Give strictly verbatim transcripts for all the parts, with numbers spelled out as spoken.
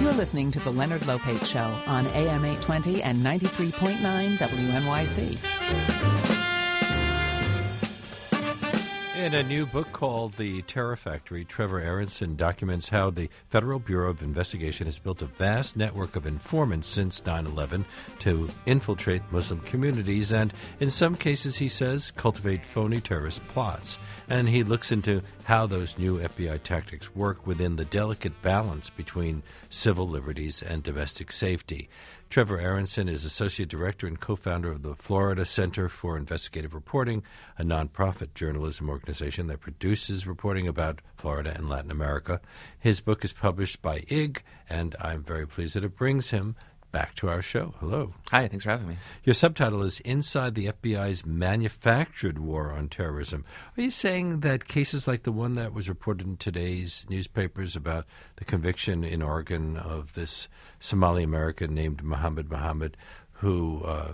You're listening to The Leonard Lopate Show on A M eight twenty and ninety-three point nine W N Y C. In a new book called The Terror Factory, Trevor Aronson documents how the Federal Bureau of Investigation has built a vast network of informants since nine eleven to infiltrate Muslim communities and, in some cases, he says, cultivate phony terrorist plots. And he looks into how those new F B I tactics work within the delicate balance between civil liberties and domestic safety. Trevor Aronson is Associate Director and co-founder of the Florida Center for Investigative Reporting, a nonprofit journalism organization that produces reporting about Florida and Latin America. His book is published by I G, and I'm very pleased that it brings him back to our show. Hello. Hi, thanks for having me. Your subtitle is Inside the F B I's Manufactured War on Terrorism. Are you saying that cases like the one that was reported in today's newspapers about the conviction in Oregon of this Somali American named Mohammed Mohammed, who uh,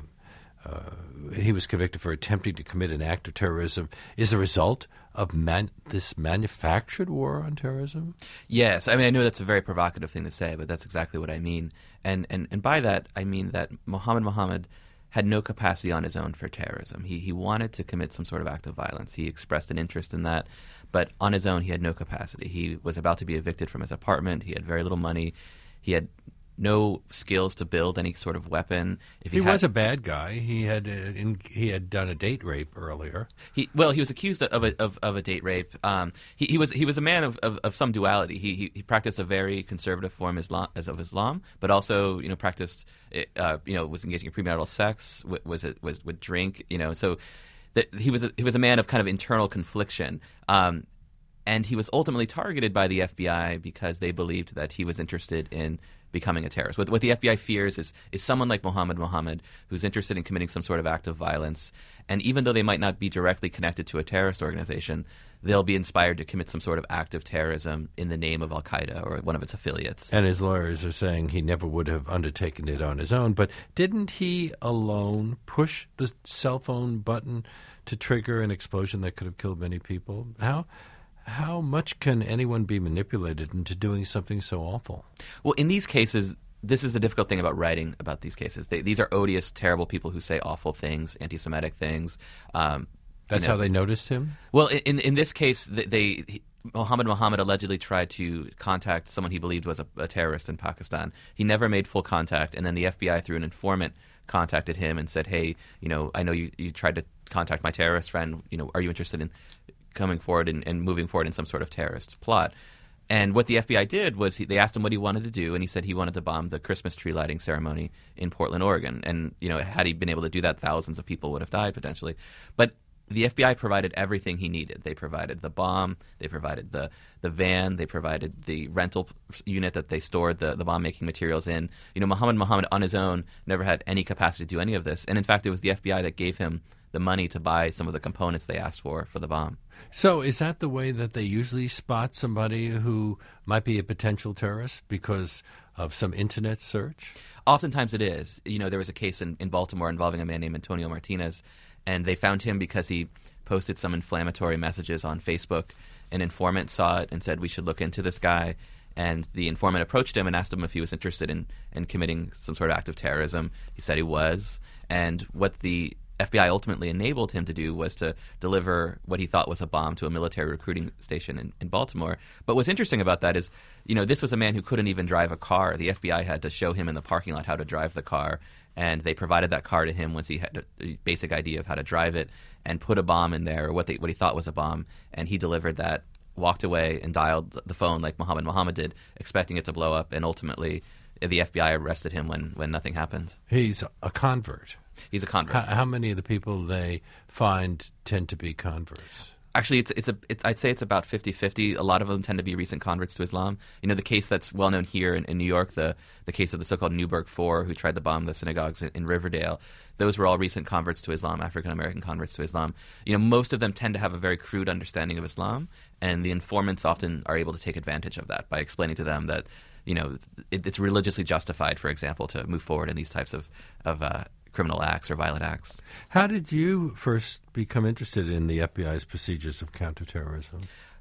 uh, he was convicted for attempting to commit an act of terrorism, is a result of man- this manufactured war on terrorism? Yes. I mean, I know that's a very provocative thing to say, but that's exactly what I mean. And and, and by that, I mean that Mohammed Mohammed had no capacity on his own for terrorism. He he wanted to commit some sort of act of violence. He expressed an interest in that, but on his own, he had no capacity. He was about to be evicted from his apartment. He had very little money. He had no skills to build any sort of weapon. If he he had, was a bad guy. He had uh, in, he had done a date rape earlier. He well, he was accused of a of, of a date rape. Um, he, he was he was a man of, of, of some duality. He, he he practiced a very conservative form Islam, as of Islam, but also you know practiced uh, you know was engaging in premarital sex. Was it was would drink you know so that he was a, he was a man of kind of internal confliction. Um, and he was ultimately targeted by the F B I because they believed that he was interested in becoming a terrorist. What, what the F B I fears is is someone like Mohammed Mohammed who's interested in committing some sort of act of violence, and even though they might not be directly connected to a terrorist organization, they'll be inspired to commit some sort of act of terrorism in the name of Al-Qaeda or one of its affiliates. And his lawyers are saying he never would have undertaken it on his own, but didn't he alone push the cell phone button to trigger an explosion that could have killed many people? How... How much can anyone be manipulated into doing something so awful? Well, in these cases, this is the difficult thing about writing about these cases. They, these are odious, terrible people who say awful things, anti-Semitic things. Um, That's you know. how they noticed him? Well, in in this case, they, they he, Mohammed Mohammed allegedly tried to contact someone he believed was a, a terrorist in Pakistan. He never made full contact, and then the F B I, through an informant, contacted him and said, hey, you know, I know you, you tried to contact my terrorist friend. You know, are you interested in coming forward and, and moving forward in some sort of terrorist plot? And what the F B I did was he, they asked him what he wanted to do, and he said he wanted to bomb the Christmas tree lighting ceremony in Portland, Oregon. And, you know, had he been able to do that, thousands of people would have died potentially. But the F B I provided everything he needed. They provided the bomb, they provided the, the van, they provided the rental unit that they stored the, the bomb-making materials in. You know, Mohammed Mohammed on his own never had any capacity to do any of this. And in fact, it was the F B I that gave him the money to buy some of the components they asked for for the bomb. So is that the way that they usually spot somebody who might be a potential terrorist, because of some internet search? Oftentimes it is. You know, there was a case in, in Baltimore involving a man named Antonio Martinez, and they found him because he posted some inflammatory messages on Facebook. An informant saw it and said, we should look into this guy. And the informant approached him and asked him if he was interested in, in committing some sort of act of terrorism. He said he was. And what the F B I ultimately enabled him to do was to deliver what he thought was a bomb to a military recruiting station in, in Baltimore. But what's interesting about that is, you know, this was a man who couldn't even drive a car. The F B I had to show him in the parking lot how to drive the car, and they provided that car to him once he had a basic idea of how to drive it, and put a bomb in there, or what they what he thought was a bomb, and he delivered that, walked away, and dialed the phone like Mohammed Mohammed did, expecting it to blow up, and ultimately the F B I arrested him when, when nothing happened. He's a convert. He's a convert. How, how many of the people they find tend to be converts? Actually, it's it's a it's, I'd say it's about fifty-fifty. A lot of them tend to be recent converts to Islam. You know, the case that's well known here in, in New York, the the case of the so-called Newburgh Four, who tried to bomb the synagogues in, in Riverdale. Those were all recent converts to Islam, African American converts to Islam. You know, most of them tend to have a very crude understanding of Islam, and the informants often are able to take advantage of that by explaining to them that, you know, it, it's religiously justified, for example, to move forward in these types of of uh, criminal acts or violent acts. How did you first become interested in the F B I's procedures of counterterrorism?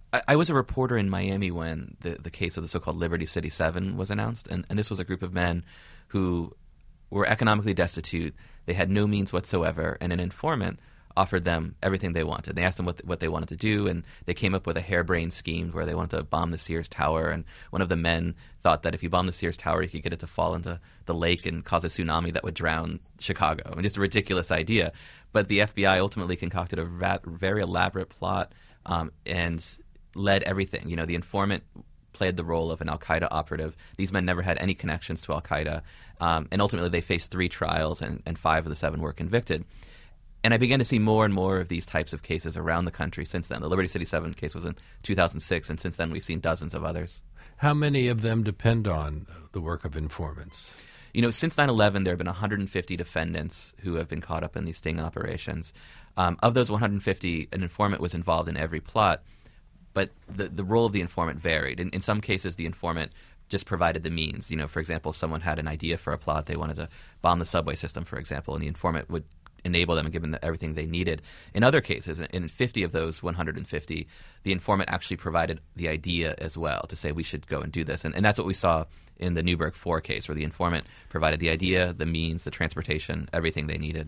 I, I was a reporter in Miami when the, the case of the so-called Liberty City Seven was announced, and, and this was a group of men who were economically destitute. They had no means whatsoever, and an informant offered them everything they wanted. They asked them what what they wanted to do, and they came up with a harebrained scheme where they wanted to bomb the Sears Tower. And one of the men thought that if you bombed the Sears Tower, you could get it to fall into the lake and cause a tsunami that would drown Chicago. I mean, just a ridiculous idea. But the F B I ultimately concocted a va- very elaborate plot um, and led everything. You know, the informant played the role of an al-Qaeda operative. These men never had any connections to al-Qaeda. Um, and ultimately they faced three trials, and, and five of the seven were convicted. And I began to see more and more of these types of cases around the country since then. The Liberty City Seven case was in two thousand six, and since then we've seen dozens of others. How many of them depend on the work of informants? You know, since nine eleven, there have been one hundred fifty defendants who have been caught up in these sting operations. Um, of those one hundred fifty, an informant was involved in every plot, but the, the role of the informant varied. In, in some cases, the informant just provided the means. You know, for example, someone had an idea for a plot. They wanted to bomb the subway system, for example, and the informant would enable them and give them everything they needed. In other cases, in fifty of those one hundred fifty, the informant actually provided the idea as well to say we should go and do this. And, and that's what we saw in the Newburgh four case, where the informant provided the idea, the means, the transportation, everything they needed.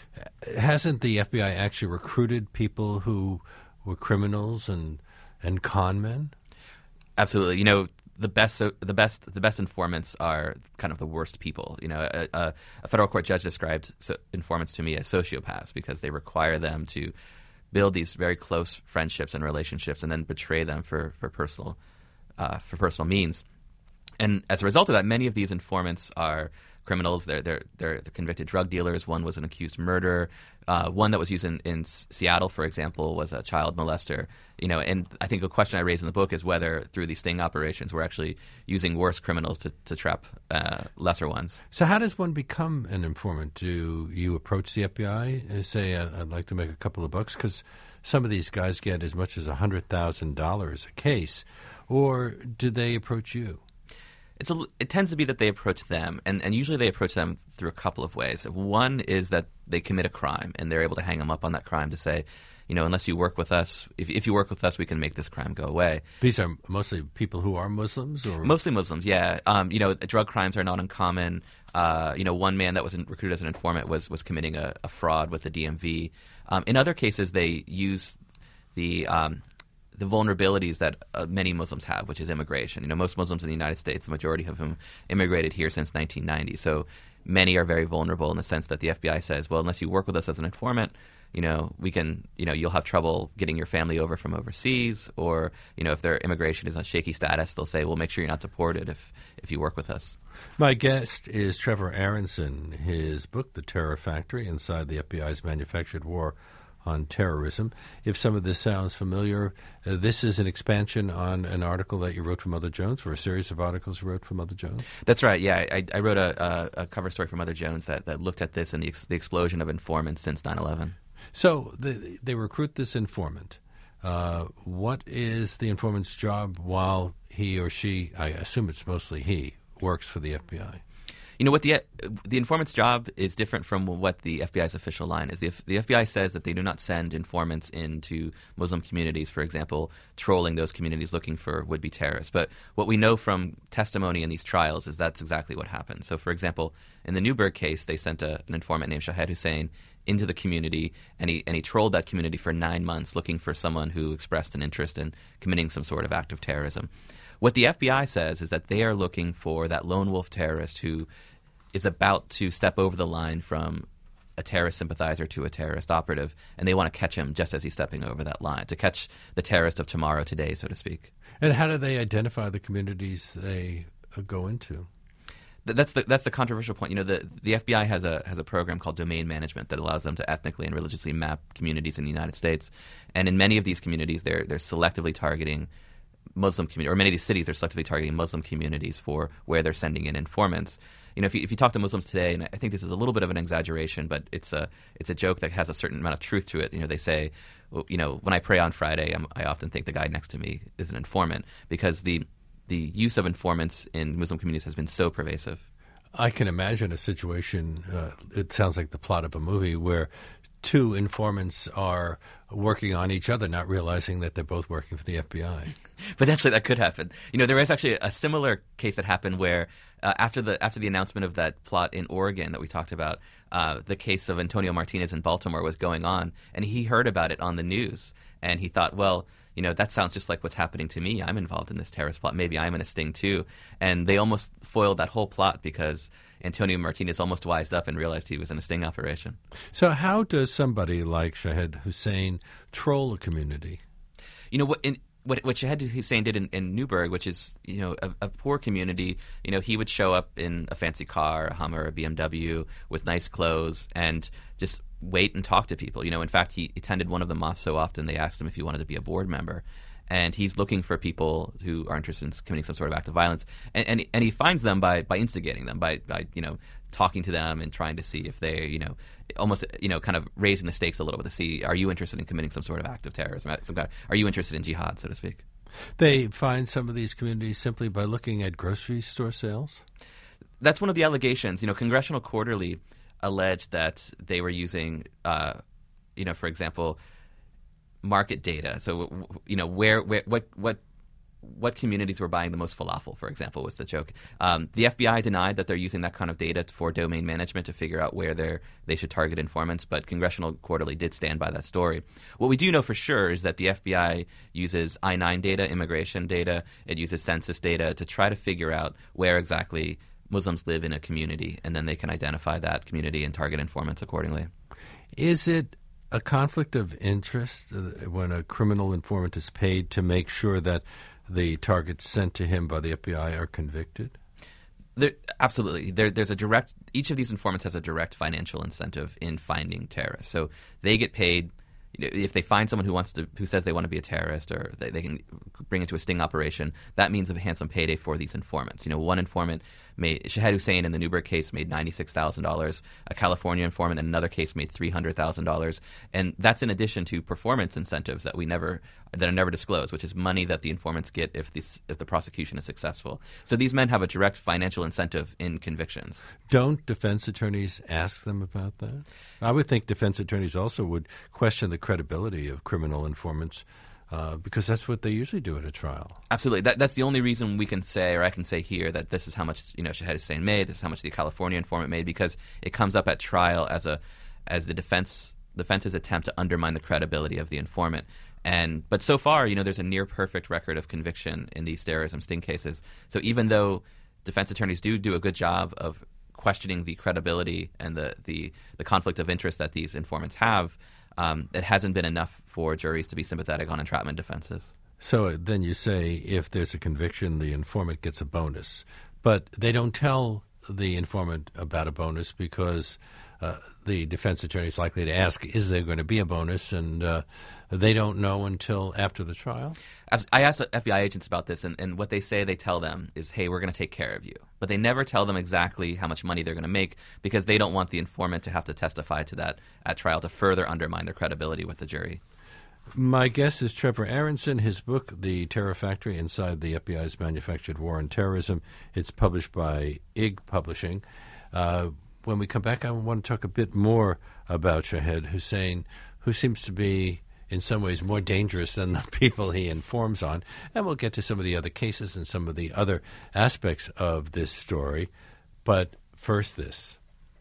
Hasn't the F B I actually recruited people who were criminals and and con men? Absolutely. You know, the best so, the best the best informants are kind of the worst people. You know, a, a, a federal court judge described so, informants to me as sociopaths because they require them to build these very close friendships and relationships and then betray them for for personal uh, for personal means. And as a result of that, many of these informants are criminals. They're they're they're, they're convicted drug dealers. One was an accused murderer. Uh, one that was used in, in Seattle, for example, was a child molester. You know, and I think a question I raise in the book is whether through these sting operations we're actually using worse criminals to, to trap uh, lesser ones. So how does one become an informant? Do you approach the F B I and say, I'd like to make a couple of bucks? Because some of these guys get as much as one hundred thousand dollars a case. Or do they approach you? It's a, it tends to be that they approach them, and, and usually they approach them through a couple of ways. One is that they commit a crime, and they're able to hang them up on that crime to say, you know, unless you work with us, if, if you work with us, we can make this crime go away. These are mostly people who are Muslims? Or Mostly Muslims, yeah. Um, you know, drug crimes are not uncommon. Uh, you know, one man that was in, recruited as an informant was, was committing a, a fraud with the D M V. Um, in other cases, they use the... Um, the vulnerabilities that uh, many Muslims have, which is immigration. You know, most Muslims in the United States, the majority of whom immigrated here since nineteen ninety. So many are very vulnerable in the sense that the F B I says, well, unless you work with us as an informant, you know, we can, you know, you'll have trouble getting your family over from overseas, or, you know, if their immigration is on shaky status, they'll say, well, make sure you're not deported if, if you work with us. My guest is Trevor Aaronson. His book, The Terror Factory, Inside the F B I's Manufactured War on Terrorism. If some of this sounds familiar, uh, this is an expansion on an article that you wrote for Mother Jones, or a series of articles you wrote for Mother Jones? That's right, yeah. I, I wrote a, a, a cover story for Mother Jones that, that looked at this and the, ex, the explosion of informants since nine eleven. So they, they recruit this informant. Uh, what is the informant's job while he or she, I assume it's mostly he, works for the F B I? You know what, the the informant's job is different from what the F B I's official line is. The, the F B I says that they do not send informants into Muslim communities, for example, trolling those communities looking for would-be terrorists. But what we know from testimony in these trials is that's exactly what happened. So, for example, in the Newburgh case, they sent a, an informant named Shahed Hussein into the community, and he, and he trolled that community for nine months looking for someone who expressed an interest in committing some sort of act of terrorism. What the F B I says is that they are looking for that lone wolf terrorist who is about to step over the line from a terrorist sympathizer to a terrorist operative, and they want to catch him just as he's stepping over that line, to catch the terrorist of tomorrow today, so to speak. And how do they identify the communities they uh, go into? That's the that's the controversial point. You know, the the F B I has a has a program called domain management that allows them to ethnically and religiously map communities in the United States, and in many of these communities, they're they're selectively targeting Muslim community, or many of these cities are selectively targeting Muslim communities for where they're sending in informants. You know, if you, if you talk to Muslims today, and I think this is a little bit of an exaggeration, but it's a it's a joke that has a certain amount of truth to it. You know, they say, well, you know, when I pray on Friday, I'm, I often think the guy next to me is an informant, because the the use of informants in Muslim communities has been so pervasive. I can imagine a situation, uh, it sounds like the plot of a movie, where two informants are working on each other, not realizing that they're both working for the F B I. Potentially that could happen. You know, there is actually a similar case that happened where uh, after the after the announcement of that plot in Oregon that we talked about, uh, the case of Antonio Martinez in Baltimore was going on, and he heard about it on the news, and he thought, well, you know, that sounds just like what's happening to me. I'm involved in this terrorist plot. Maybe I'm in a sting too. And they almost foiled that whole plot because Antonio Martinez almost wised up and realized he was in a sting operation. So how does somebody like Shahed Hussein troll a community? You know, what in, what, what Shahed Hussein did in, in Newburgh, which is, you know, a, a poor community, you know, he would show up in a fancy car, a Hummer, a B M W, with nice clothes, and just wait and talk to people. You know, in fact, he attended one of the mosques so often they asked him if he wanted to be a board member. And he's looking for people who are interested in committing some sort of act of violence, and and, and he finds them by, by instigating them, by, by you know talking to them and trying to see if they you know almost you know kind of raising the stakes a little bit to see, are you interested in committing some sort of act of terrorism? Some kind of, are you interested in jihad, so to speak? They find some of these communities simply by looking at grocery store sales? That's one of the allegations. You know, Congressional Quarterly alleged that they were using, uh, you know, for example, market data. So, you know, where, where, what, what, what communities were buying the most falafel, for example, was the joke. Um, the F B I denied that they're using that kind of data for domain management to figure out where they're, they should target informants, but Congressional Quarterly did stand by that story. What we do know for sure is that the F B I uses I nine data, immigration data, it uses census data to try to figure out where exactly Muslims live in a community, and then they can identify that community and target informants accordingly. Is it a conflict of interest when a criminal informant is paid to make sure that the targets sent to him by the F B I are convicted? There, absolutely. There, there's a direct. Each of these informants has a direct financial incentive in finding terrorists. So they get paid. You know, if they find someone who wants to, who says they want to be a terrorist, or they, they can bring into a sting operation, that means a handsome payday for these informants. You know, one informant made, Shahed Hussein in the Newburgh case made ninety-six thousand dollars. A California informant in another case made three hundred thousand dollars, and that's in addition to performance incentives that we never, that are never disclosed, which is money that the informants get if this, if the prosecution is successful. So these men have a direct financial incentive in convictions. Don't defense attorneys ask them about that? I would think defense attorneys also would question the credibility of criminal informants, uh, because that's what they usually do at a trial. Absolutely. That, that's the only reason we can say, or I can say here, that this is how much you know Shahed Hussein made, this is how much the California informant made, because it comes up at trial as a as the defense defense's attempt to undermine the credibility of the informant. And but so far, you know, there's a near perfect record of conviction in these terrorism sting cases. So even though defense attorneys do do a good job of questioning the credibility and the, the, the conflict of interest that these informants have, um, it hasn't been enough for juries to be sympathetic on entrapment defenses. So then you say if there's a conviction, the informant gets a bonus. But they don't tell the informant about a bonus because uh, the defense attorney is likely to ask, is there going to be a bonus? And uh, they don't know until after the trial? I asked F B I agents about this, and, and what they say they tell them is, hey, we're going to take care of you. But they never tell them exactly how much money they're going to make because they don't want the informant to have to testify to that at trial to further undermine their credibility with the jury. My guest is Trevor Aronson. His book, The Terror Factory, Inside the F B I's Manufactured War on Terrorism, it's published by I G Publishing. Uh, when we come back, I want to talk a bit more about Shahed Hussein, who seems to be in some ways more dangerous than the people he informs on. And we'll get to some of the other cases and some of the other aspects of this story. But first, this.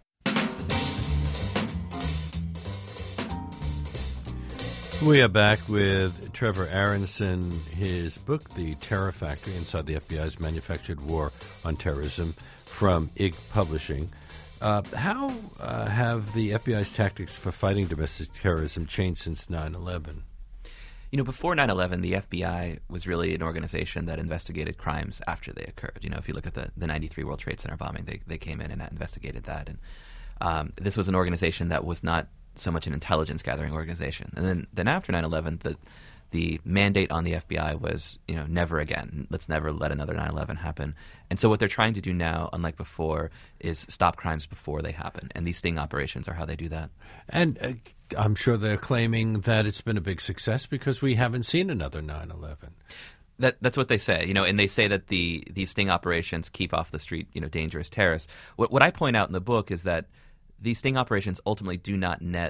We are back with Trevor Aronson. His book, The Terror Factory, Inside the F B I's Manufactured War on Terrorism, from I G Publishing. Uh, how uh, have the F B I's tactics for fighting domestic terrorism changed since nine eleven? You know, before nine eleven, the F B I was really an organization that investigated crimes after they occurred. You know, if you look at the, the ninety-three World Trade Center bombing, they, they came in and investigated that. And um, this was an organization that was not so much an intelligence-gathering organization. And then, then after nine eleven, the the mandate on the F B I was, you know, never again. Let's never let another nine eleven happen. And so what they're trying to do now, unlike before, is stop crimes before they happen. And these sting operations are how they do that. And uh, I'm sure they're claiming that it's been a big success because we haven't seen another nine eleven. That, that's what they say, you know, and they say that the these sting operations keep off the street, you know, dangerous terrorists. What, what I point out in the book is that these sting operations ultimately do not net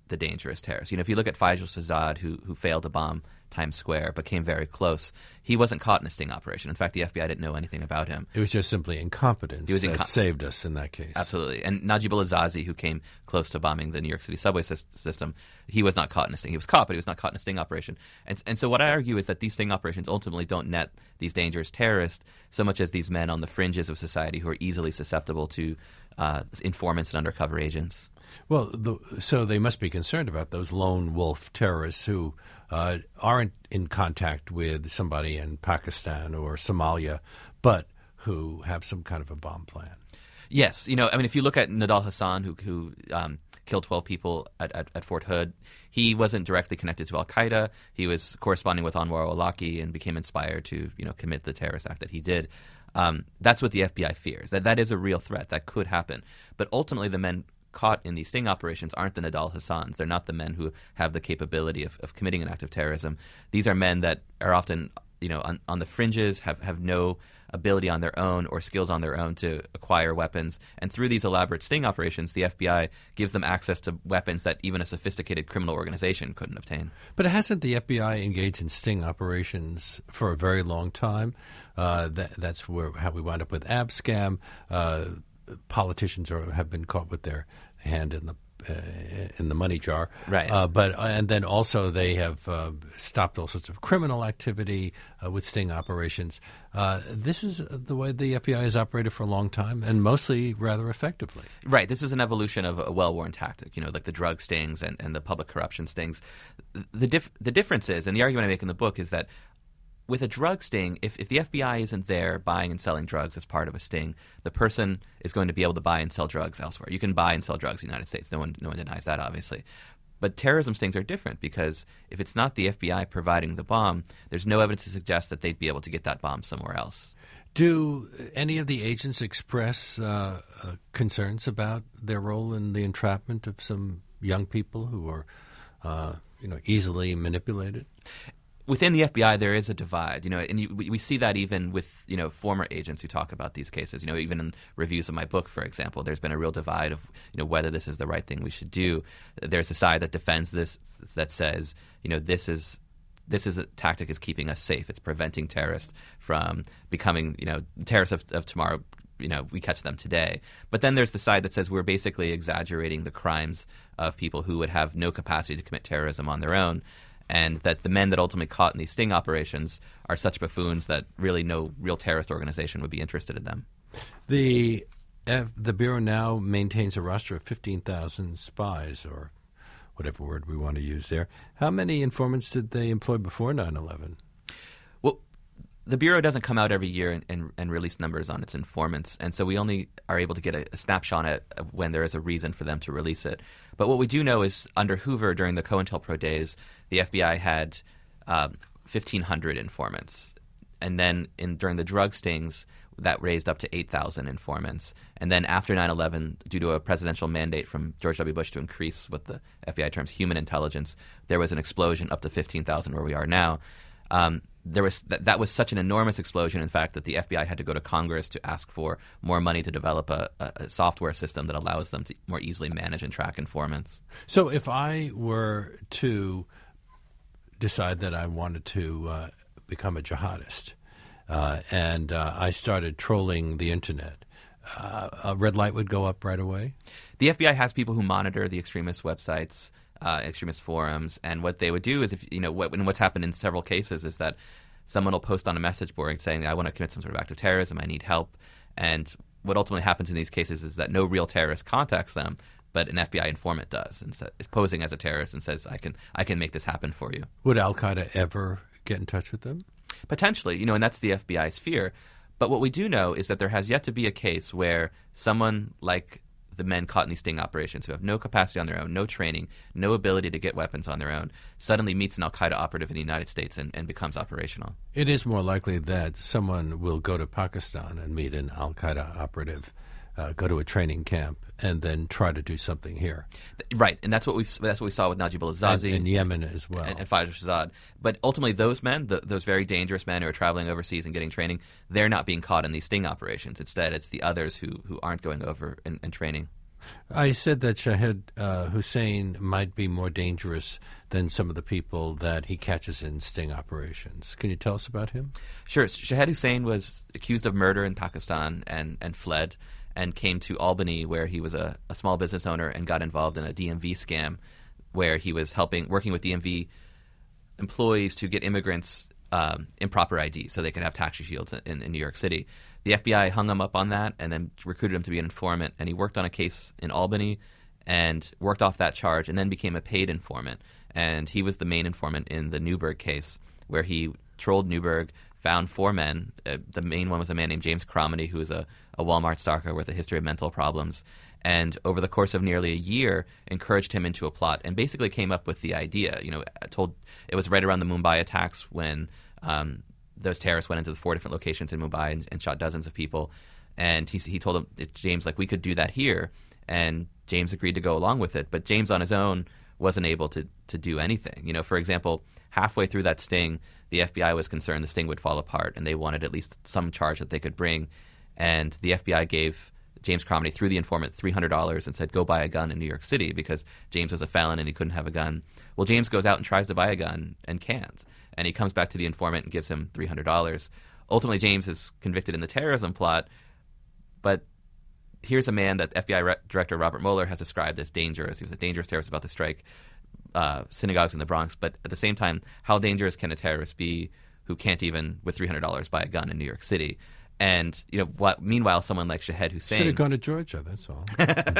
the dangerous terrorists. You know, if you look at Faisal Shahzad, who who failed to bomb Times Square but came very close, he wasn't caught in a sting operation. In fact, the F B I didn't know anything about him. It was just simply incompetence It was that inco- saved us in that case. Absolutely. And Najib al-Azazi, who came close to bombing the New York City subway sys- system, he was not caught in a sting. He was caught, but he was not caught in a sting operation. And, and so what I argue is that these sting operations ultimately don't net these dangerous terrorists so much as these men on the fringes of society who are easily susceptible to uh, informants and undercover agents. Well, the, so they must be concerned about those lone wolf terrorists who uh, aren't in contact with somebody in Pakistan or Somalia, but who have some kind of a bomb plan. Yes. You know, I mean, if you look at Nidal Hassan, who, who um, killed twelve people at, at, at Fort Hood, he wasn't directly connected to al-Qaeda. He was corresponding with Anwar al-Awlaki and became inspired to, you know, commit the terrorist act that he did. Um, that's what the F B I fears. That that is a real threat. That could happen. But ultimately, the men caught in these sting operations aren't the Nidal Hassans. They're not the men who have the capability of, of committing an act of terrorism. These are men that are often, you know, on, on the fringes, have, have no ability on their own or skills on their own to acquire weapons. And through these elaborate sting operations, the F B I gives them access to weapons that even a sophisticated criminal organization couldn't obtain. But hasn't the F B I engaged in sting operations for a very long time? Uh, that, that's where how we wound up with Abscam. Uh, politicians are, have been caught with their hand in the uh, in the money jar, right? Uh, but and then also they have uh, stopped all sorts of criminal activity uh, with sting operations. Uh, this is the way the F B I has operated for a long time, and mostly rather effectively. Right. This is an evolution of a well-worn tactic. You know, like the drug stings and, and the public corruption stings. The dif- the difference is, and the argument I make in the book is that with a drug sting, if, if the F B I isn't there buying and selling drugs as part of a sting, the person is going to be able to buy and sell drugs elsewhere. You can buy and sell drugs in the United States. No one, no one denies that, obviously. But terrorism stings are different because if it's not the F B I providing the bomb, there's no evidence to suggest that they'd be able to get that bomb somewhere else. Do any of the agents express uh, uh, concerns about their role in the entrapment of some young people who are, uh, you know, easily manipulated? Within the F B I, there is a divide, you know, and you, we, we see that even with, you know, former agents who talk about these cases. You know, even in reviews of my book, for example, there's been a real divide of, you know, whether this is the right thing we should do. There's a side that defends this, that says, you know, this is this is a tactic is keeping us safe. It's preventing terrorists from becoming, you know, terrorists of, of tomorrow. You know, we catch them today. But then there's the side that says we're basically exaggerating the crimes of people who would have no capacity to commit terrorism on their own, and that the men that ultimately caught in these sting operations are such buffoons that really no real terrorist organization would be interested in them. The F, the Bureau now maintains a roster of fifteen thousand spies, or whatever word we want to use there. How many informants did they employ before nine eleven? Well, the Bureau doesn't come out every year and, and, and release numbers on its informants, and so we only are able to get a, a snapshot at when there is a reason for them to release it. But what we do know is under Hoover, during the COINTELPRO days, the F B I had um, fifteen hundred informants. And then in, during the drug stings, that raised up to eight thousand informants. And then after nine eleven, due to a presidential mandate from George W. Bush to increase what the F B I terms human intelligence, there was an explosion up to fifteen thousand where we are now. Um, there was th- that was such an enormous explosion, in fact, that the F B I had to go to Congress to ask for more money to develop a, a, a software system that allows them to more easily manage and track informants. So if I were to decide that I wanted to uh, become a jihadist, uh, and uh, I started trolling the internet, uh, a red light would go up right away? The F B I has people who monitor the extremist websites, uh, extremist forums, and what they would do is, if you know, what, and what's happened in several cases is that someone will post on a message board saying, I want to commit some sort of act of terrorism, I need help. And what ultimately happens in these cases is that no real terrorist contacts them, but an F B I informant does, and so, is posing as a terrorist and says, I can I can make this happen for you. Would al-Qaeda ever get in touch with them? Potentially, you know, and that's the F B I's fear. But what we do know is that there has yet to be a case where someone like the men caught in these sting operations who have no capacity on their own, no training, no ability to get weapons on their own, suddenly meets an al-Qaeda operative in the United States and, and becomes operational. It is more likely that someone will go to Pakistan and meet an al-Qaeda operative, uh, go to a training camp, and then try to do something here. Right, and that's what we that's what we saw with Najib al-Azazi. And, and Yemen as well. And, and Faisal Shahzad. But ultimately those men, the, those very dangerous men who are traveling overseas and getting training, they're not being caught in these sting operations. Instead, it's the others who, who aren't going over and, and training. I said that Shahed uh, Hussein might be more dangerous than some of the people that he catches in sting operations. Can you tell us about him? Sure. Shahed Hussein was accused of murder in Pakistan and, and fled and came to Albany, where he was a, a small business owner and got involved in a D M V scam where he was helping, working with D M V employees to get immigrants um, improper I D so they could have tax shields in, in New York City. The F B I hung him up on that and then recruited him to be an informant, and he worked on a case in Albany and worked off that charge and then became a paid informant. And he was the main informant in the Newberg case, where he trolled Newberg, found four men. Uh, the main one was a man named James Cromedy, who was a, a Walmart stalker with a history of mental problems. And over the course of nearly a year, encouraged him into a plot and basically came up with the idea. You know, told it was right around the Mumbai attacks when um, those terrorists went into the four different locations in Mumbai and, and shot dozens of people. And he, he told him, James, like, we could do that here. And James agreed to go along with it. But James on his own wasn't able to, to do anything. You know, for example, halfway through that sting, the F B I was concerned the sting would fall apart, and they wanted at least some charge that they could bring. And the F B I gave James Cromedy, through the informant, three hundred dollars and said, go buy a gun in New York City, because James was a felon and he couldn't have a gun. Well, James goes out and tries to buy a gun and can't. And he comes back to the informant and gives him three hundred dollars. Ultimately, James is convicted in the terrorism plot, but here's a man that F B I Re- Director Robert Mueller has described as dangerous. He was a dangerous terrorist about to strike uh, synagogues in the Bronx. But at the same time, how dangerous can a terrorist be who can't even, with three hundred dollars, buy a gun in New York City? And, you know, what, meanwhile, someone like Shahed Hussein... Should have gone to Georgia, that's all.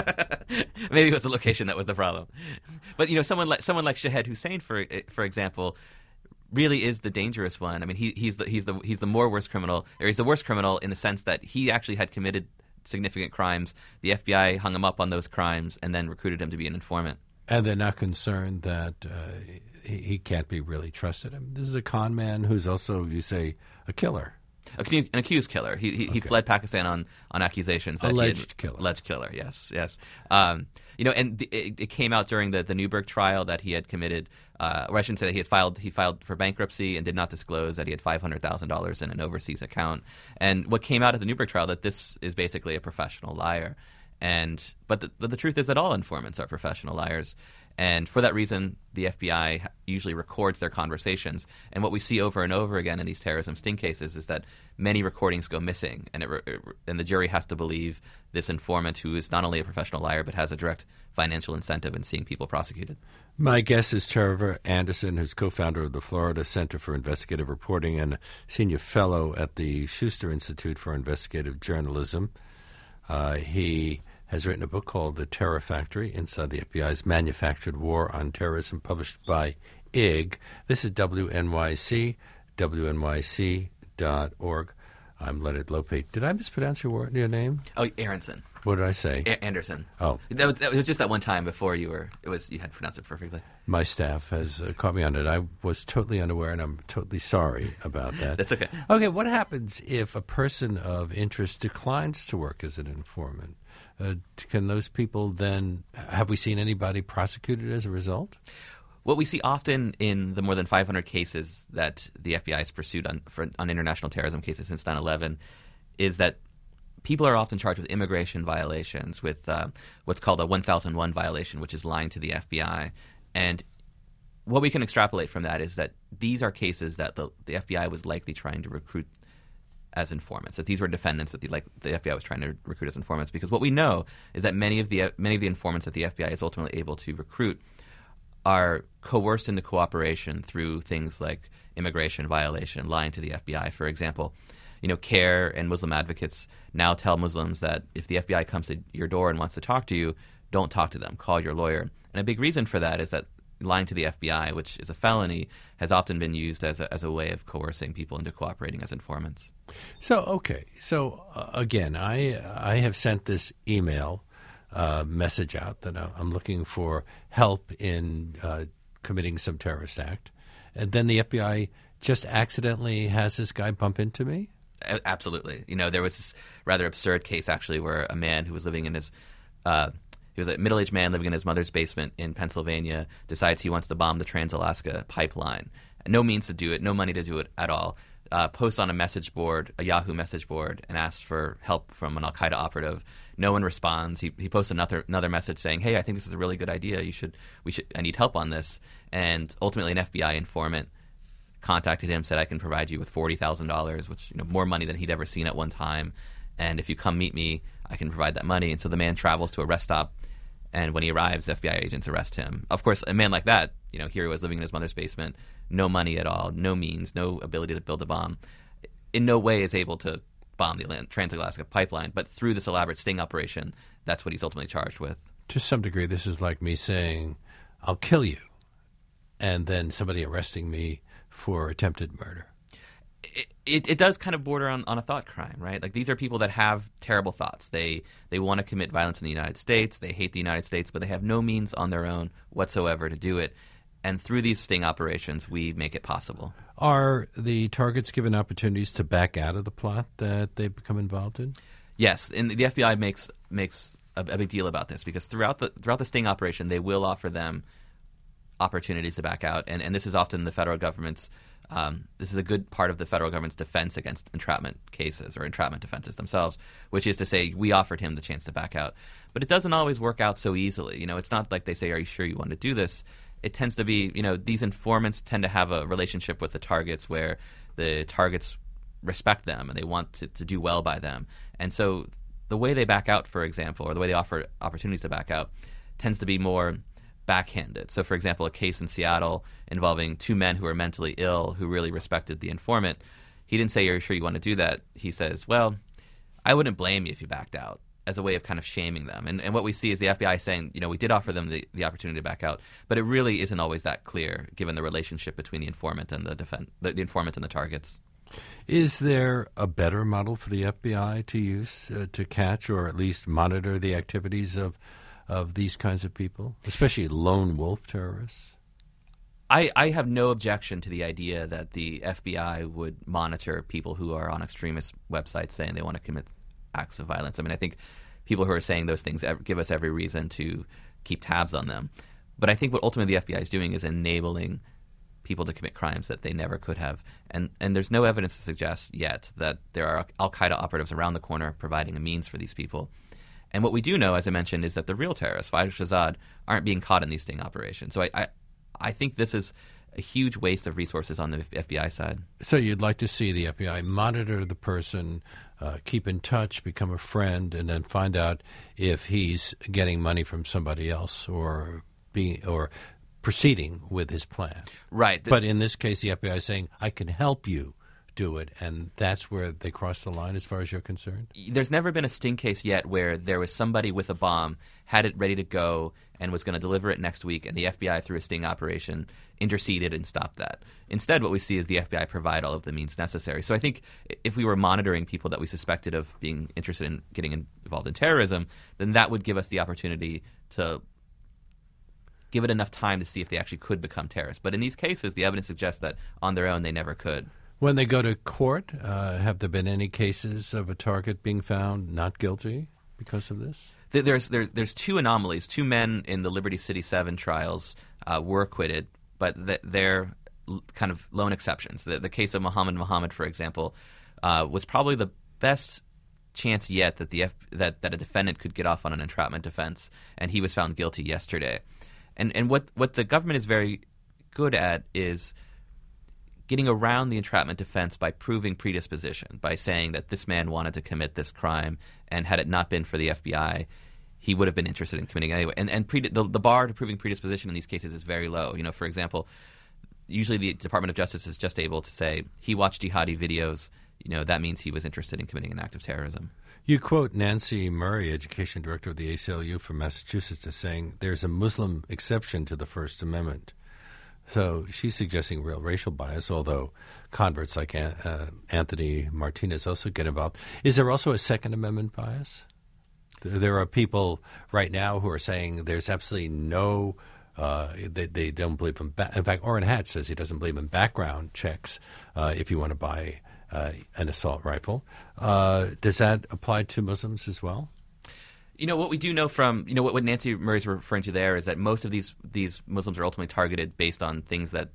Maybe it was the location that was the problem. But, you know, someone like someone like Shahed Hussein, for for example, really is the dangerous one. I mean, he, he's the he's the he's the more worst criminal, or he's the worst criminal in the sense that he actually had committed significant crimes. The F B I hung him up on those crimes and then recruited him to be an informant. And they're not concerned that uh, he, he can't be really trusted. I mean, this is a con man who's also, you say, a killer. An accused killer. He he, okay. he fled Pakistan on, on accusations that alleged he had, killer. Alleged killer. Yes, yes. Um, you know, and th- it, it came out during the, the Newberg trial that he had committed, uh, or I shouldn't say that he had filed. He filed for bankruptcy and did not disclose that he had five hundred thousand dollars in an overseas account. And what came out at the Newberg trial, that this is basically a professional liar. And but the, but the truth is that all informants are professional liars. And for that reason, the F B I usually records their conversations. And what we see over and over again in these terrorism sting cases is that many recordings go missing, and it, it, and the jury has to believe this informant, who is not only a professional liar but has a direct financial incentive in seeing people prosecuted. My guest is Trevor Anderson, who's co-founder of the Florida Center for Investigative Reporting and senior fellow at the Schuster Institute for Investigative Journalism. Uh, he has written a book called The Terror Factory, Inside the F B I's Manufactured War on Terrorism, published by I G. This is W N Y C, W N Y C dot org. I'm Leonard Lopate. Did I mispronounce your, word, your name? Oh, Aronson. What did I say? A- Anderson. Oh. That was, that was just that one time before you were, it was, you had pronounced it perfectly. My staff has uh, caught me on it. I was totally unaware, and I'm totally sorry about that. That's okay. Okay, what happens if a person of interest declines to work as an informant? Uh, can those people then, have we seen anybody prosecuted as a result? What we see often in the more than five hundred cases that the F B I has pursued on, for, on international terrorism cases since nine eleven is that people are often charged with immigration violations, with uh, what's called a one thousand one violation, which is lying to the F B I. And what we can extrapolate from that is that these are cases that the, the F B I was likely trying to recruit as informants, that these were defendants that the, like, the F B I was trying to recruit as informants. Because what we know is that many of the many of the informants that the F B I is ultimately able to recruit are coerced into cooperation through things like immigration violation, lying to the F B I. For example, you know, CARE and Muslim advocates now tell Muslims that if the F B I comes to your door and wants to talk to you, don't talk to them, call your lawyer. And a big reason for that is that lying to the F B I, which is a felony, has often been used as a, as a way of coercing people into cooperating as informants. So, okay. So, uh, again, I I have sent this email uh, message out that I'm looking for help in uh, committing some terrorist act. And then the F B I just accidentally has this guy bump into me? A- absolutely. You know, there was this rather absurd case, actually, where a man who was living in his uh, – he was a middle-aged man living in his mother's basement in Pennsylvania, decides he wants to bomb the Trans-Alaska pipeline. No means to do it, no money to do it at all. uh, posts on a message board, a Yahoo message board, and asks for help from an Al-Qaeda operative. No one responds. He he posts another another message saying, "Hey, I think this is a really good idea. You should we should I need help on this." And ultimately, an F B I informant contacted him, said, "I can provide you with forty thousand dollars, which you know more money than he'd ever seen at one time. And if you come meet me, I can provide that money." And so the man travels to a rest stop, and when he arrives, F B I agents arrest him. Of course, a man like that, you know, here he was living in his mother's basement, no money at all, no means, no ability to build a bomb, in no way is able to bomb the Trans-Alaska Pipeline. But through this elaborate sting operation, that's what he's ultimately charged with. To some degree, this is like me saying, "I'll kill you," and then somebody arresting me for attempted murder. It, it, it does kind of border on, on a thought crime, right? Like, these are people that have terrible thoughts. They they want to commit violence in the United States. They hate the United States, but they have no means on their own whatsoever to do it. And through these sting operations, we make it possible. Are the targets given opportunities to back out of the plot that they become involved in? Yes, and the F B I makes makes a, a big deal about this, because throughout the throughout the sting operation, they will offer them opportunities to back out, and and this is often the federal government's. Um, this is a good part of the federal government's defense against entrapment cases or entrapment defenses themselves, which is to say we offered him the chance to back out. But it doesn't always work out so easily. You know, it's not like they say, "Are you sure you want to do this?" It tends to be, you know, these informants tend to have a relationship with the targets where the targets respect them and they want to, to do well by them. And so the way they back out, for example, or the way they offer opportunities to back out tends to be more backhanded. So, for example, a case in Seattle involving two men who were mentally ill who really respected the informant. He didn't say, "Are you sure you want to do that?" He says, "Well, I wouldn't blame you if you backed out," as a way of kind of shaming them. And, and what we see is the F B I saying, you know, we did offer them the, the opportunity to back out, but it really isn't always that clear given the relationship between the informant and the defend, the, the informant and the targets. Is there a better model for the F B I to use uh, to catch or at least monitor the activities of of these kinds of people, especially lone wolf terrorists? I, I have no objection to the idea that the F B I would monitor people who are on extremist websites saying they want to commit acts of violence. I mean, I think people who are saying those things give us every reason to keep tabs on them. But I think what ultimately the F B I is doing is enabling people to commit crimes that they never could have. And and there's no evidence to suggest yet that there are Al-Qaeda operatives around the corner providing a means for these people. And what we do know, as I mentioned, is that the real terrorists, Fayez Shahzad, aren't being caught in these sting operations. So I, I, I think this is a huge waste of resources on the F B I side. So you'd like to see the F B I monitor the person, uh, keep in touch, become a friend, and then find out if he's getting money from somebody else or being or proceeding with his plan. Right. But in this case, the F B I is saying, "I can help you do it," and that's where they cross the line as far as you're concerned? There's never been a sting case yet where there was somebody with a bomb, had it ready to go, and was going to deliver it next week, and the F B I, through a sting operation, interceded and stopped that. Instead, what we see is the F B I provide all of the means necessary. So I think if we were monitoring people that we suspected of being interested in getting involved in terrorism, then that would give us the opportunity to give it enough time to see if they actually could become terrorists. But in these cases, the evidence suggests that on their own they never could. When they go to court, uh, have there been any cases of a target being found not guilty because of this? There's there's there's two anomalies. Two men in the Liberty City Seven trials uh, were acquitted, but they're kind of lone exceptions. The, the case of Muhammad Muhammad, for example, uh, was probably the best chance yet that the F, that that a defendant could get off on an entrapment defense, and he was found guilty yesterday. And and what what the government is very good at is getting around the entrapment defense by proving predisposition, by saying that this man wanted to commit this crime, and had it not been for the F B I, he would have been interested in committing it anyway. And and pre- the, the bar to proving predisposition in these cases is very low. You know, for example, usually the Department of Justice is just able to say he watched jihadi videos. You know, that means he was interested in committing an act of terrorism. You quote Nancy Murray, education director of the A C L U from Massachusetts, as saying there's a Muslim exception to the First Amendment. So she's suggesting real racial bias, although converts like uh, Anthony Martinez also get involved. Is there also a Second Amendment bias? There are people right now who are saying there's absolutely no, uh, they, they don't believe in, ba- in fact, Orrin Hatch says he doesn't believe in background checks uh, if you want to buy uh, an assault rifle. Uh, does that apply to Muslims as well? You know, what we do know from, you know, what, what Nancy Murray's referring to there is that most of these these Muslims are ultimately targeted based on things that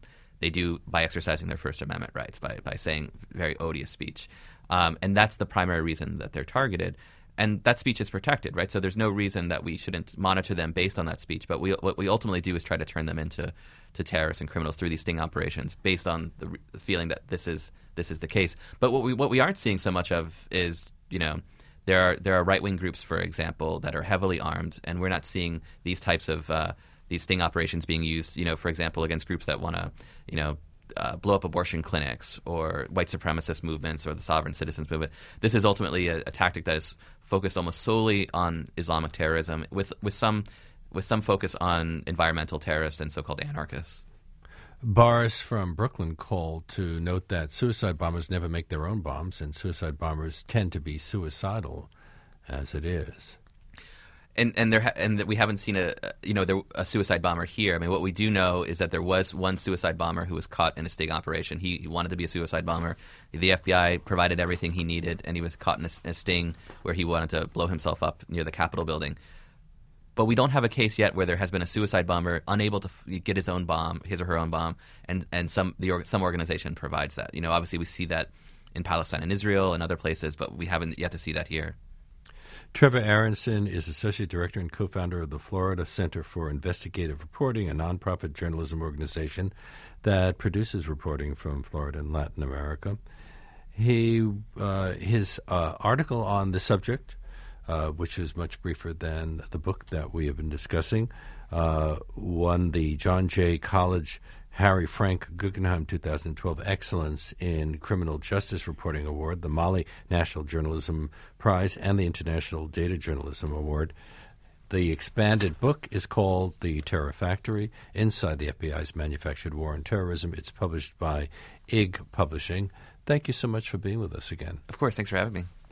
they do by exercising their First Amendment rights, by, by saying very odious speech. Um, and that's the primary reason that they're targeted. And that speech is protected, right? So there's no reason that we shouldn't monitor them based on that speech. But we, what we ultimately do is try to turn them into to terrorists and criminals through these sting operations based on the, re- the feeling that this is this is the case. But what we what we aren't seeing so much of is, you know, there are there are right-wing groups, for example, that are heavily armed, and we're not seeing these types of uh, these sting operations being used, you know, for example, against groups that want to, you know, Uh, blow up abortion clinics or white supremacist movements or the sovereign citizens movement. This is ultimately a, a tactic that is focused almost solely on Islamic terrorism, with with some with some focus on environmental terrorists and so-called anarchists. Boris from Brooklyn called to note that suicide bombers never make their own bombs, and suicide bombers tend to be suicidal, as it is. And and there ha- and that we haven't seen a you know there, a suicide bomber here. I mean, what we do know is that there was one suicide bomber who was caught in a sting operation. He, he wanted to be a suicide bomber. The F B I provided everything he needed, and he was caught in a, a sting where he wanted to blow himself up near the Capitol building. But we don't have a case yet where there has been a suicide bomber unable to f- get his own bomb, his or her own bomb, and and some the or- some organization provides that. You know, obviously we see that in Palestine and Israel and other places, but we haven't yet to see that here. Trevor Aronson is Associate Director and co-founder of the Florida Center for Investigative Reporting, a nonprofit journalism organization that produces reporting from Florida and Latin America. He uh, his uh, article on the subject, uh, which is much briefer than the book that we have been discussing, uh, won the John Jay College Harry Frank Guggenheim two thousand twelve Excellence in Criminal Justice Reporting Award, the Mali National Journalism Prize, and the International Data Journalism Award. The expanded book is called The Terror Factory, Inside the F B I's Manufactured War on Terrorism. It's published by I G Publishing. Thank you so much for being with us again. Of course. Thanks for having me.